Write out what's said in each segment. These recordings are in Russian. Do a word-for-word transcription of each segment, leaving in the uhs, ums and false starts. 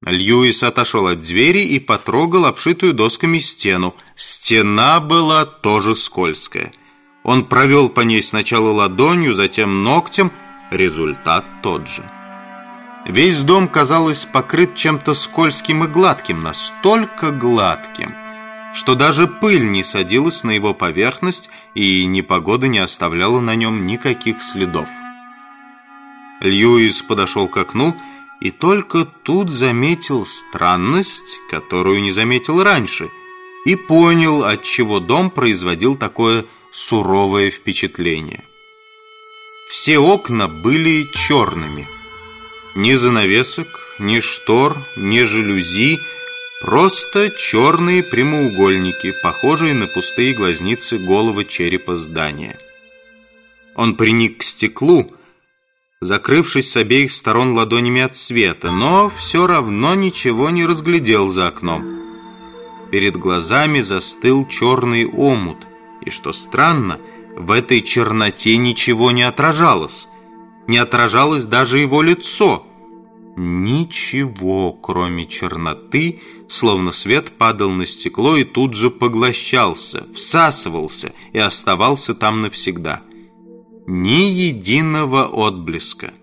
Льюис отошел от двери и потрогал обшитую досками стену. Стена была тоже скользкая. Он провел по ней сначала ладонью, затем ногтем. Результат тот же. Весь дом, казалось, покрыт чем-то скользким и гладким, настолько гладким, что даже пыль не садилась на его поверхность, и непогода не оставляла на нем никаких следов. Льюис подошел к окну и только тут заметил странность, которую не заметил раньше, и понял, отчего дом производил такое суровое впечатление. Все окна были черными. Ни занавесок, ни штор, ни жалюзи, просто черные прямоугольники, похожие на пустые глазницы голого черепа здания. Он приник к стеклу, закрывшись с обеих сторон ладонями от света, но все равно ничего не разглядел за окном. Перед глазами застыл черный омут, и, что странно, в этой черноте ничего не отражалось. Не отражалось даже его лицо. Ничего, кроме черноты, словно свет падал на стекло и тут же поглощался, всасывался и оставался там навсегда. Ни единого отблеска.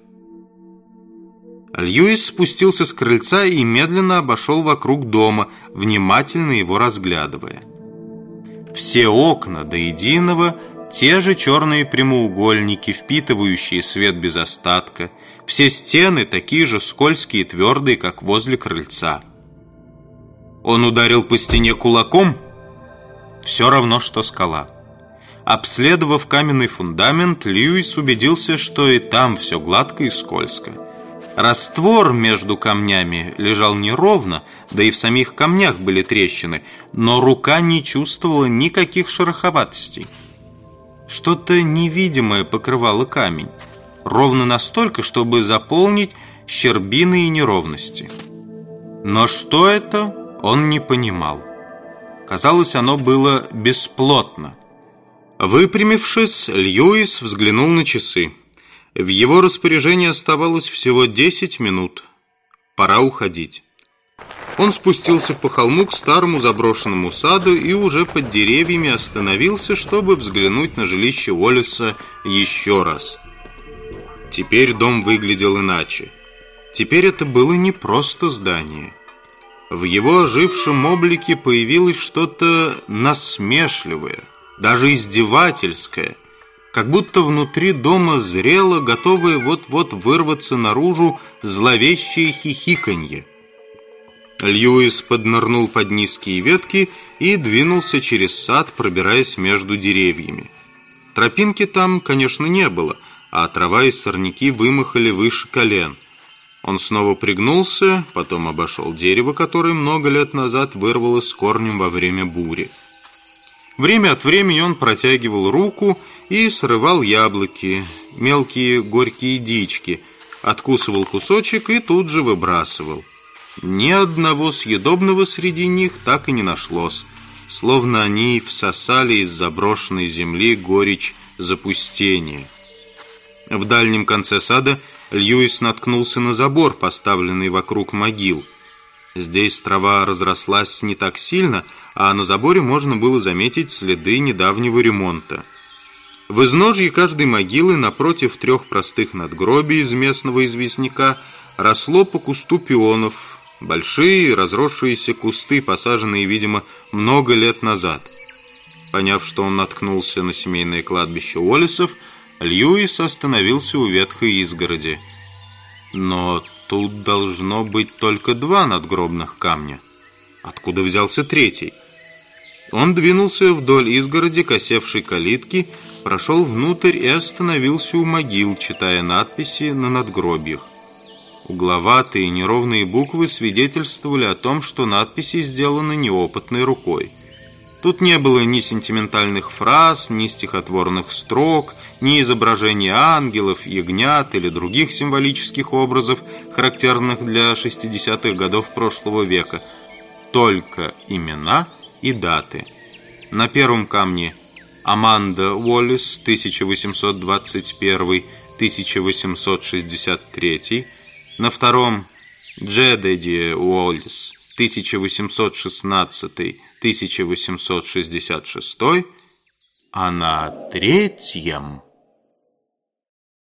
Льюис спустился с крыльца и медленно обошел вокруг дома, внимательно его разглядывая. Все окна до единого те же черные прямоугольники, впитывающие свет без остатка. Все стены такие же скользкие и твердые, как возле крыльца. Он ударил по стене кулаком. Все равно, что скала. Обследовав каменный фундамент, Льюис убедился, что и там все гладко и скользко. Раствор между камнями лежал неровно, да и в самих камнях были трещины, но рука не чувствовала никаких шероховатостей. Что-то невидимое покрывало камень, ровно настолько, чтобы заполнить щербины и неровности. Но что это, он не понимал. Казалось, оно было бесплотно. Выпрямившись, Льюис взглянул на часы. В его распоряжении оставалось всего десять минут. Пора уходить. Он спустился по холму к старому заброшенному саду и уже под деревьями остановился, чтобы взглянуть на жилище Уоллеса еще раз. Теперь дом выглядел иначе. Теперь это было не просто здание. В его ожившем облике появилось что-то насмешливое, даже издевательское, как будто внутри дома зрело, готовое вот-вот вырваться наружу зловещее хихиканье. Льюис поднырнул под низкие ветки и двинулся через сад, пробираясь между деревьями. Тропинки там, конечно, не было, а трава и сорняки вымахали выше колен. Он снова пригнулся, потом обошел дерево, которое много лет назад вырвалось с корнем во время бури. Время от времени он протягивал руку и срывал яблоки, мелкие горькие дички, откусывал кусочек и тут же выбрасывал. Ни одного съедобного среди них так и не нашлось, словно они всосали из заброшенной земли горечь запустения. В дальнем конце сада Льюис наткнулся на забор, поставленный вокруг могил. Здесь трава разрослась не так сильно, а на заборе можно было заметить следы недавнего ремонта. В изножье каждой могилы, напротив трех простых надгробий из местного известняка, росло по кусту пионов. Большие разросшиеся кусты, посаженные, видимо, много лет назад. Поняв, что он наткнулся на семейное кладбище Уоллесов, Льюис остановился у ветхой изгороди. Но тут должно быть только два надгробных камня. Откуда взялся третий? Он двинулся вдоль изгороди к осевшей калитке, прошел внутрь и остановился у могил, читая надписи на надгробьях. Угловатые неровные буквы свидетельствовали о том, что надписи сделаны неопытной рукой. Тут не было ни сентиментальных фраз, ни стихотворных строк, ни изображений ангелов, ягнят или других символических образов, характерных для шестидесятых годов прошлого века. Только имена и даты. На первом камне Аманда Уоллес, тысяча восемьсот двадцать первый — тысяча восемьсот шестьдесят третий. На втором Джедеди Уоллес тысяча восемьсот шестнадцатый — тысяча восемьсот шестьдесят шестой, а на третьем